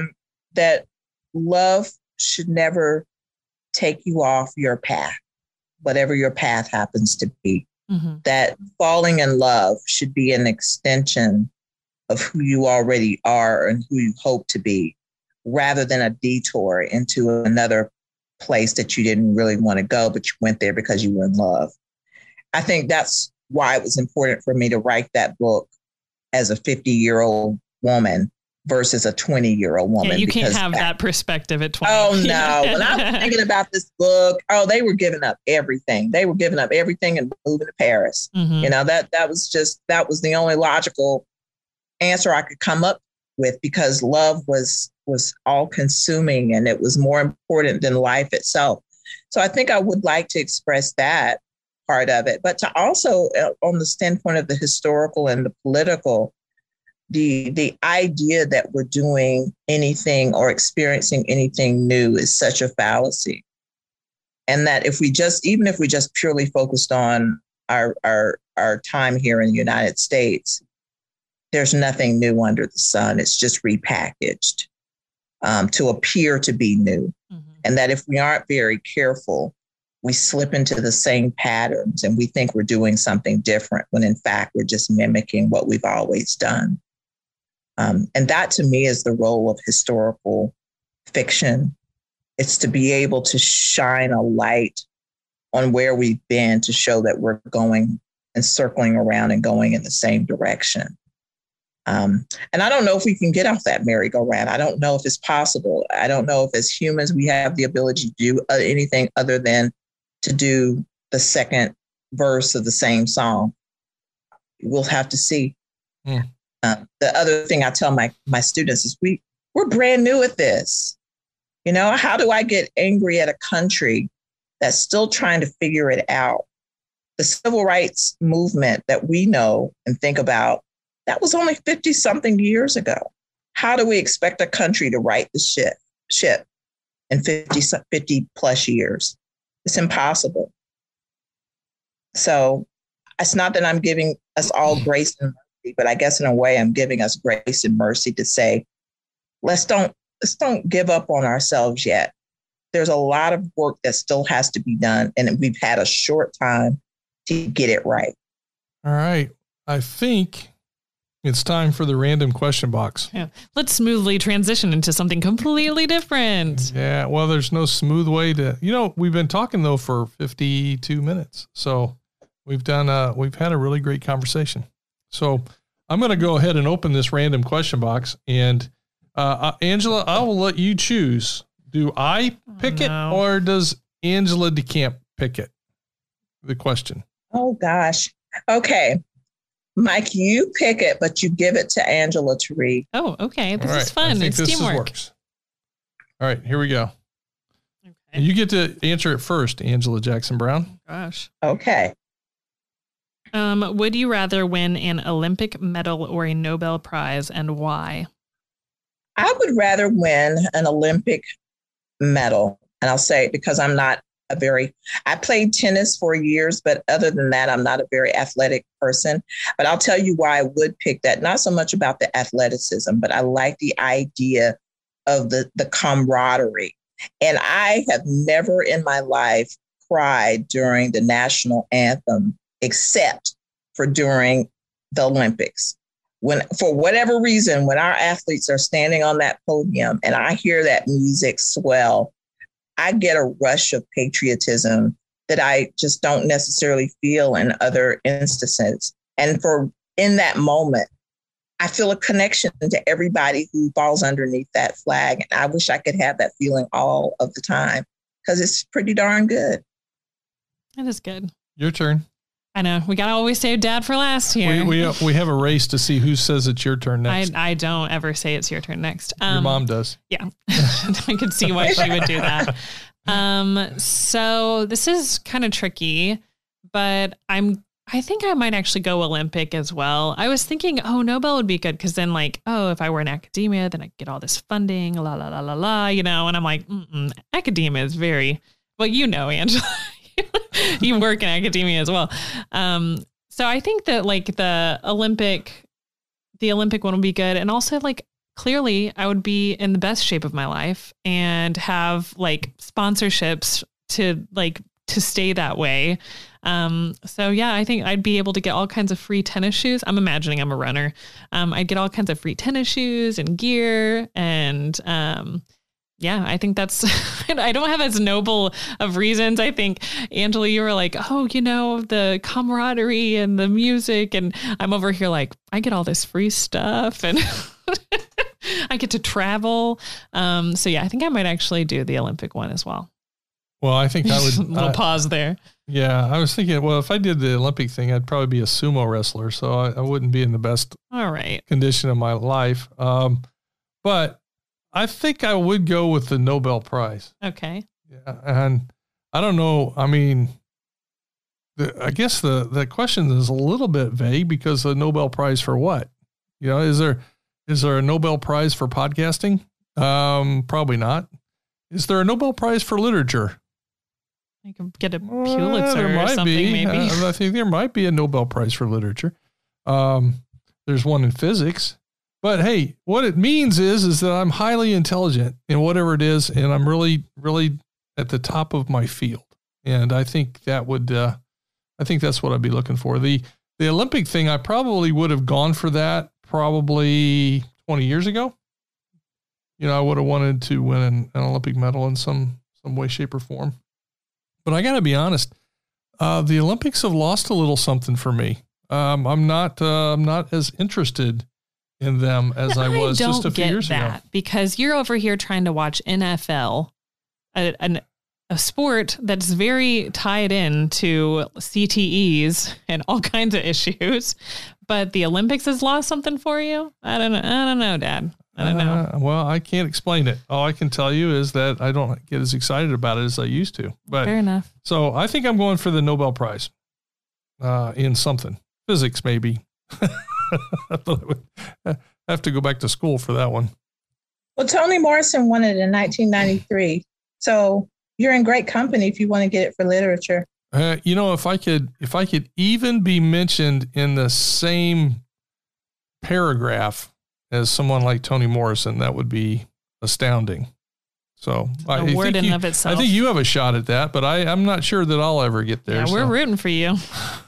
that love should never take you off your path. whatever your path happens to be. That falling in love should be an extension of who you already are and who you hope to be, rather than a detour into another place that you didn't really want to go, but you went there because you were in love. I think that's why it was important for me to write that book as a 50-year-old woman versus a 20-year-old woman. Yeah, you can't have that perspective at 20. Oh, no. When I was thinking about this book, they were giving up everything. They were giving up everything and moving to Paris. You know, that was the only logical answer I could come up with, because love was all consuming and it was more important than life itself. So I think I would like to express that part of it, but to also on the standpoint of the historical and the political, the idea that we're doing anything or experiencing anything new is such a fallacy. And that even if we just purely focused on our time here in the United States, there's nothing new under the sun. It's just repackaged to appear to be new. And that if we aren't very careful, we slip into the same patterns and we think we're doing something different when in fact we're just mimicking what we've always done. And that to me is the role of historical fiction. It's to be able to shine a light on where we've been to show that we're going and circling around and going in the same direction. And I don't know if we can get off that merry-go-round. I don't know if it's possible. I don't know if as humans we have the ability to do anything other than to do the second verse of the same song. We'll have to see. The other thing I tell my students is we're brand new at this. You know, how do I get angry at a country that's still trying to figure it out? The civil rights movement that we know and think about, that was only 50 something years ago. How do we expect a country to right the ship in 50 plus years? It's impossible. So it's not that I'm giving us all grace and mercy, but I guess in a way I'm giving us grace and mercy to say, let's don't give up on ourselves yet. There's a lot of work that still has to be done, and we've had a short time to get it right. All right. I think it's time for the random question box. Yeah. Let's smoothly transition into something completely different. Yeah. Well, there's no smooth way to, we've been talking though for 52 minutes. So we've had a really great conversation. So I'm going to go ahead and open this random question box, and Angela, I will let you choose. Do I pick it, or does Angela DeCamp pick it? The question. Oh gosh. Okay. Mike, you pick it, but you give it to Angela to read. Oh, okay. This is fun. It's teamwork. All right, here we go. Okay. You get to answer it first, Angela Jackson Brown. Gosh. Okay. Would you rather win an Olympic medal or a Nobel Prize, and why? I would rather win an Olympic medal. And I'll say it because I'm not I played tennis for years, but other than that, I'm not a very athletic person. But I'll tell you why I would pick that. Not so much about the athleticism, but I like the idea of the camaraderie. And I have never in my life cried during the national anthem, except for during the Olympics. When, for whatever reason, when our athletes are standing on that podium and I hear that music swell, I get a rush of patriotism that I just don't necessarily feel in other instances. And in that moment, I feel a connection to everybody who falls underneath that flag. And I wish I could have that feeling all of the time, because it's pretty darn good. That is good. Your turn. I know. We got to always save Dad for last here. We have a race to see who says it's your turn next. I don't ever say it's your turn next. Your mom does. Yeah. I could see why she would do that. So this is kind of tricky, but I think I might actually go Olympic as well. I was thinking, Nobel would be good, because then if I were in academia, then I get all this funding, la, la, la, la, la, and I'm like, academia is very, well, Angela. You work in academia as well. So I think that the Olympic one will be good. And also clearly I would be in the best shape of my life and have sponsorships to to stay that way. So yeah, I think I'd be able to get all kinds of free tennis shoes. I'm imagining I'm a runner. I'd get all kinds of free tennis shoes and gear. And, yeah, I think that's, I don't have as noble of reasons. I think, Angela, you were like, oh, the camaraderie and the music. And I'm over here like, I get all this free stuff and I get to travel. So yeah, I think I might actually do the Olympic one as well. Well, I think I would. Little pause there. Yeah, I was thinking, well, if I did the Olympic thing, I'd probably be a sumo wrestler. So I wouldn't be in the best condition of my life. But I think I would go with the Nobel Prize. Okay. Yeah. And I don't know. I mean, I guess the question is a little bit vague because the Nobel Prize for what? Is there a Nobel Prize for podcasting? Probably not. Is there a Nobel Prize for literature? You could get a Pulitzer or something, maybe. I think there might be a Nobel Prize for literature. There's one in physics. But hey, what it means is that I'm highly intelligent in whatever it is, and I'm really, really at the top of my field. And I think that would, I think that's what I'd be looking for. The Olympic thing, I probably would have gone for that probably 20 years ago. I would have wanted to win an Olympic medal in some way, shape, or form. But I got to be honest, the Olympics have lost a little something for me. I'm not as interested in them as I was just a few years ago. Because you're over here trying to watch NFL, a sport that's very tied in to CTEs and all kinds of issues. But the Olympics has lost something for you? I don't know, Dad. I don't know. Well, I can't explain it. All I can tell you is that I don't get as excited about it as I used to. But fair enough. So I think I'm going for the Nobel Prize in something. Physics, maybe. I would have to go back to school for that one. Well, Toni Morrison won it in 1993. So you're in great company if you want to get it for literature. If I could even be mentioned in the same paragraph as someone like Toni Morrison, that would be astounding. So I think you have a shot at that, but I'm not sure that I'll ever get there. Yeah, we're rooting for you.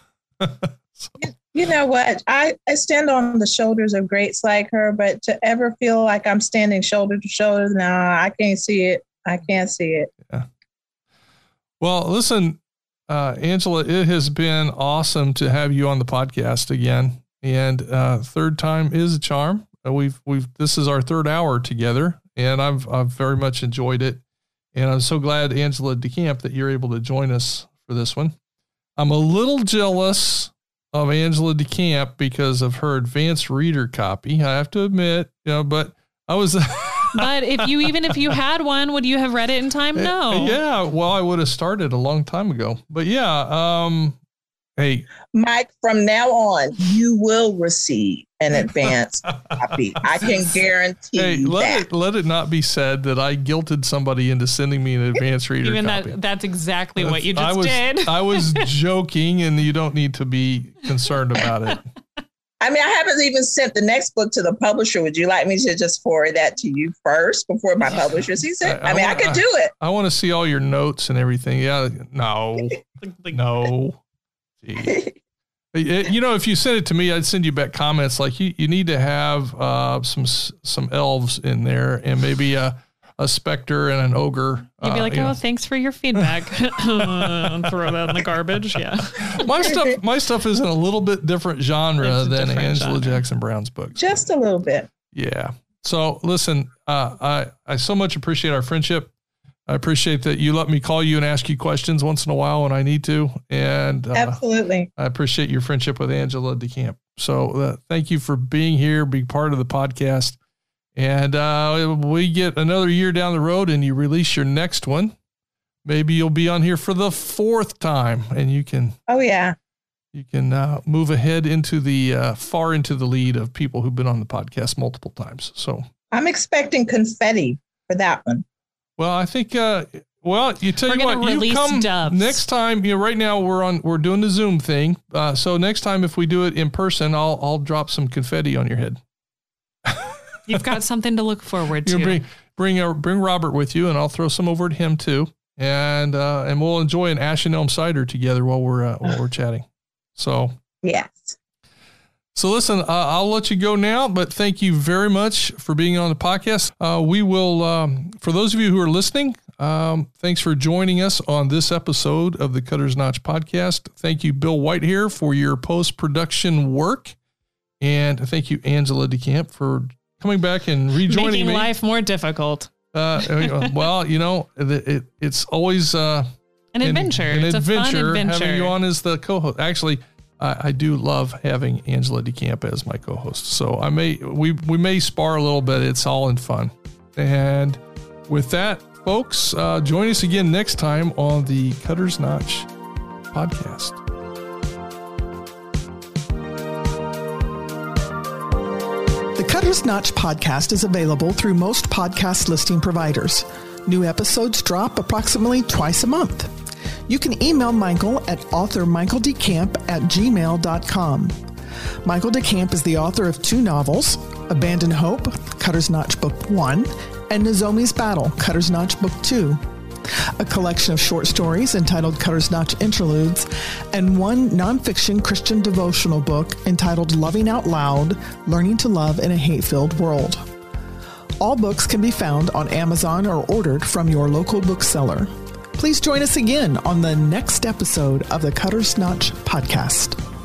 You know what? I stand on the shoulders of greats like her, but to ever feel like I'm standing shoulder to shoulder, no, I can't see it. I can't see it. Yeah. Well, listen, Angela, it has been awesome to have you on the podcast again. And third time is a charm. This is our third hour together, and I've very much enjoyed it. And I'm so glad, Angela DeCamp, that you're able to join us for this one. I'm a little jealous of Angela DeCamp because of her advanced reader copy. I have to admit, but I was. But if you had one, would you have read it in time? No. Yeah. Well, I would have started a long time ago. But yeah. Hey, Mike, from now on, you will receive an advanced copy. I can guarantee that. Let it not be said that I guilted somebody into sending me an advanced reader copy. That's exactly what you just did. I was joking, and you don't need to be concerned about it. I mean, I haven't even sent the next book to the publisher. Would you like me to just forward that to you first before my publisher sees it? I could do it. I want to see all your notes and everything. Yeah. No. No. If you send it to me, I'd send you back comments like you need to have some elves in there and maybe a specter and an ogre. You'd be like, thanks for your feedback. Throw that in the garbage. Yeah. My stuff is in a little bit different genre than Angela Jackson Brown's books. Just a little bit. Yeah. So listen, I so much appreciate our friendship. I appreciate that you let me call you and ask you questions once in a while when I need to. And absolutely. I appreciate your friendship with Angela DeCamp. So thank you for being here, being part of the podcast. And we get another year down the road and you release your next one. Maybe you'll be on here for the fourth time and you can. Oh, yeah. You can move ahead into the far into the lead of people who've been on the podcast multiple times. So I'm expecting confetti for that one. Well, I think, you tell you what, you come dubs. Next time, right now we're doing the Zoom thing. So next time, if we do it in person, I'll drop some confetti on your head. You've got something to look forward to. Bring Robert with you and I'll throw some over at him too. and we'll enjoy an Ash and Elm cider together while we're chatting. So yes. So listen, I'll let you go now, but thank you very much for being on the podcast. We will, for those of you who are listening, thanks for joining us on this episode of the Cutter's Notch podcast. Thank you, Bill Whitehair, for your post-production work. And thank you, Angela DeCamp, for coming back and rejoining me. Making life more difficult. Well, it's always an adventure. It's a fun adventure. Having you on as the co-host. Actually, I do love having Angela DeCamp as my co-host. So we may spar a little bit. It's all in fun. And with that, folks, join us again next time on the Cutter's Notch podcast. The Cutter's Notch podcast is available through most podcast listing providers. New episodes drop approximately twice a month. You can email Michael at authormichaeldecamp@gmail.com. Michael DeCamp is the author of 2 novels, Abandoned Hope, Cutter's Notch Book 1, and Nozomi's Battle, Cutter's Notch Book 2, a collection of short stories entitled Cutter's Notch Interludes, and 1 nonfiction Christian devotional book entitled Loving Out Loud, Learning to Love in a Hate-Filled World. All books can be found on Amazon or ordered from your local bookseller. Please join us again on the next episode of the Cutter's Notch podcast.